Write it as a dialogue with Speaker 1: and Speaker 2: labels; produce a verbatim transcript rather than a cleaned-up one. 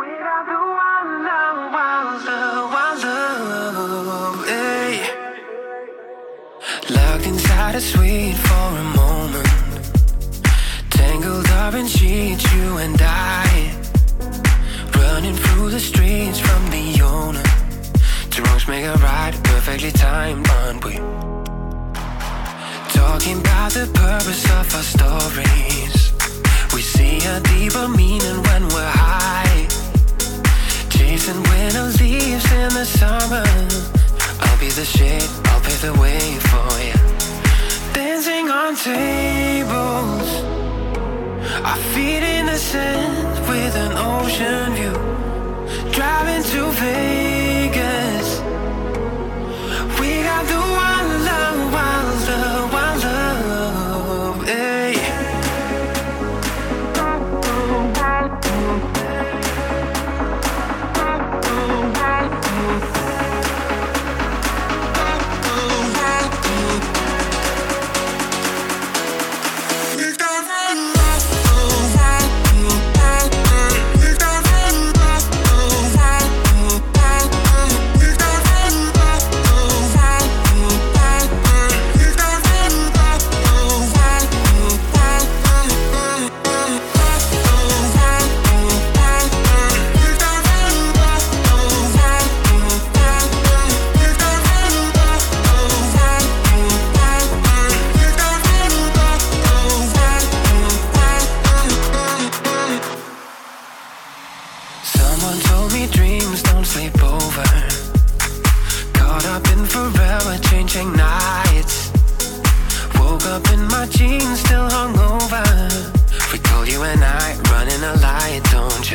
Speaker 1: Without the one love, one love, one love, hey. Locked inside a suite for a moment, tangled up in sheets, you and I, running through the streets from the owner. Two wrongs make a right, perfectly timed, aren't we? Talking about the purpose of our stories. We see a deeper meaning when we're high, chasing winter leaves in the summer. I'll be the shade, I'll pave the way for you. Dancing on tables, our feet in the sand with an ocean view. Driving to Vegas, we got the one love, one love, one love, hey. Someone told me dreams don't sleep over. Caught up in forever changing nights. Woke up in my jeans, still hungover. We told you and I, running a lie, don't you?